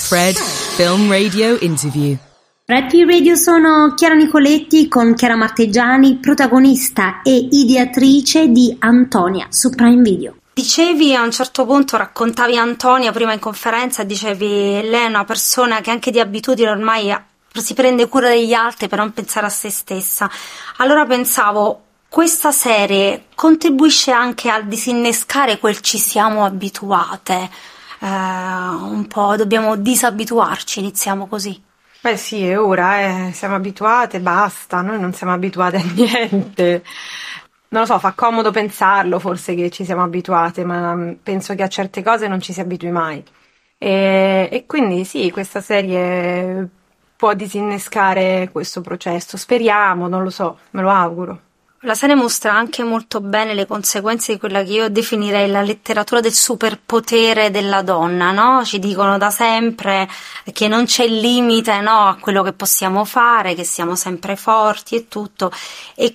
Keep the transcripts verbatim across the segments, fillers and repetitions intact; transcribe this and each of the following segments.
Fred Film Radio Interview. Red P Radio, sono Chiara Nicoletti con Chiara Marteggiani, protagonista e ideatrice di Antonia su Prime Video. Dicevi a un certo punto, raccontavi Antonia prima in conferenza, dicevi lei è una persona che anche di abitudine ormai si prende cura degli altri per non pensare a se stessa. Allora pensavo, questa serie contribuisce anche a disinnescare quel ci siamo abituate, eh, un po' dobbiamo disabituarci, iniziamo così. Beh sì, è ora, eh. siamo abituate, basta, noi non siamo abituate a niente. Non lo so, fa comodo pensarlo forse che ci siamo abituate, ma penso che a certe cose non ci si abitui mai. E, e quindi sì, questa serie può disinnescare questo processo, speriamo, non lo so, me lo auguro. La serie mostra anche molto bene le conseguenze di quella che io definirei la letteratura del superpotere della donna, no? Ci dicono da sempre che non c'è limite, no, a quello che possiamo fare, che siamo sempre forti e tutto. E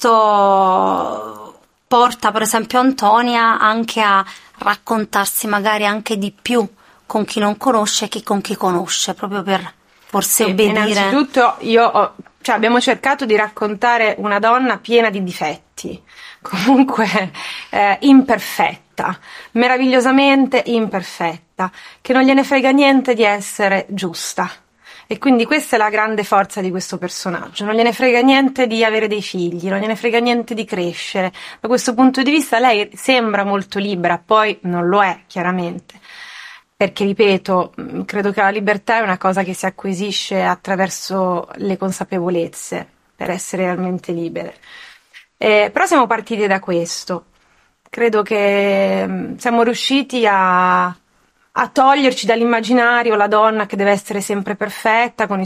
questo porta, per esempio, Antonia anche a raccontarsi magari anche di più con chi non conosce che con chi conosce, proprio per forse obbedire. Innanzitutto io ho Cioè abbiamo cercato di raccontare una donna piena di difetti, comunque eh, imperfetta, meravigliosamente imperfetta, che non gliene frega niente di essere giusta. E quindi questa è la grande forza di questo personaggio, non gliene frega niente di avere dei figli, non gliene frega niente di crescere. Da questo punto di vista lei sembra molto libera, poi non lo è chiaramente. Perché, ripeto, credo che la libertà è una cosa che si acquisisce attraverso le consapevolezze per essere realmente libere. Eh, però siamo partiti da questo. Credo che siamo riusciti a, a toglierci dall'immaginario la donna che deve essere sempre perfetta, con i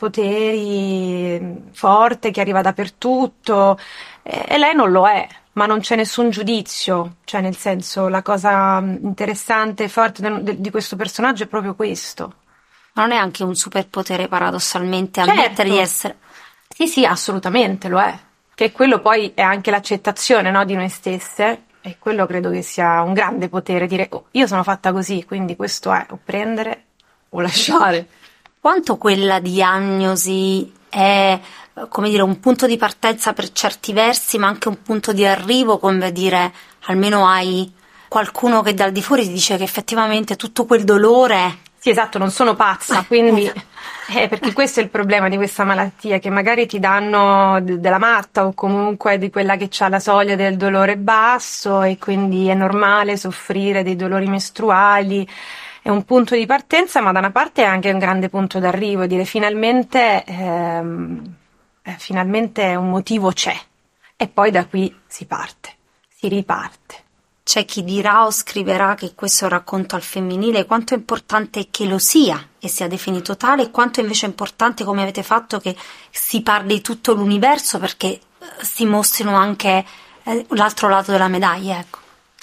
superpoteri, forte, che arriva dappertutto. E, e lei non lo è. Ma non c'è nessun giudizio, cioè nel senso la cosa interessante e forte de- de- di questo personaggio è proprio questo. Ma non è anche un superpotere paradossalmente certo. ammettere di essere... Sì, sì, assolutamente lo è. Che quello poi è anche l'accettazione, no, di noi stesse, e quello credo che sia un grande potere, dire oh, io sono fatta così, quindi questo è, o prendere o lasciare. Quanto quella diagnosi è, come dire, un punto di partenza per certi versi, ma anche un punto di arrivo, come dire, almeno hai qualcuno che dal di fuori ti dice che effettivamente tutto quel dolore... Sì, esatto, non sono pazza, quindi eh, perché questo è il problema di questa malattia, che magari ti danno d- della matta o comunque di quella che ha la soglia del dolore basso e quindi è normale soffrire dei dolori mestruali. È un punto di partenza, ma da una parte è anche un grande punto d'arrivo, dire finalmente, ehm, eh, finalmente un motivo c'è, e poi da qui si parte, si riparte. C'è chi dirà o scriverà che questo è un racconto al femminile, quanto è importante che lo sia e sia definito tale, e quanto invece è importante, come avete fatto, che si parli di tutto l'universo, perché si mostrino anche eh, l'altro lato della medaglia, ecco.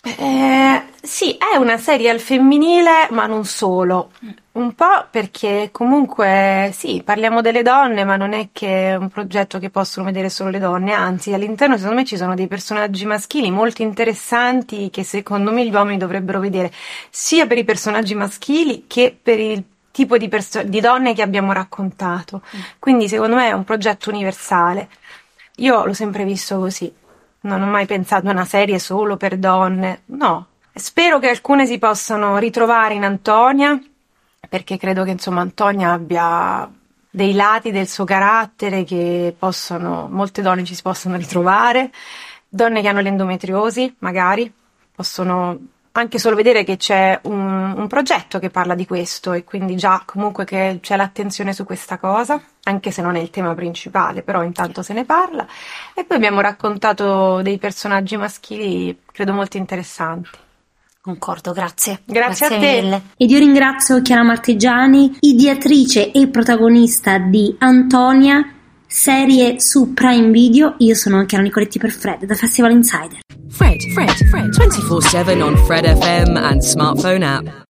Eh, sì, è una serie al femminile, ma non solo. Un po' perché comunque sì, parliamo delle donne, ma non è che è un progetto che possono vedere solo le donne, anzi all'interno secondo me ci sono dei personaggi maschili molto interessanti che secondo me gli uomini dovrebbero vedere, sia per i personaggi maschili che per il tipo di, perso- di donne che abbiamo raccontato. Quindi secondo me è un progetto universale. Io l'ho sempre visto così. Non ho mai pensato a una serie solo per donne, no. Spero che alcune si possano ritrovare in Antonia, perché credo che insomma Antonia abbia dei lati del suo carattere che possono, molte donne ci si possono ritrovare, donne che hanno l'endometriosi magari, possono anche solo vedere che c'è un, un progetto che parla di questo, e quindi già comunque che c'è l'attenzione su questa cosa, anche se non è il tema principale, però intanto se ne parla. E poi abbiamo raccontato dei personaggi maschili credo molto interessanti. Concordo, grazie. Grazie, grazie a te. Mille. Ed io ringrazio Chiara Marteggiani, ideatrice e protagonista di Antonia, serie su Prime Video. Io sono Chiara Nicoletti per Fred, da Festival Insider. Fred, Fred, Fred, twenty-four seven on Fred F M and smartphone app.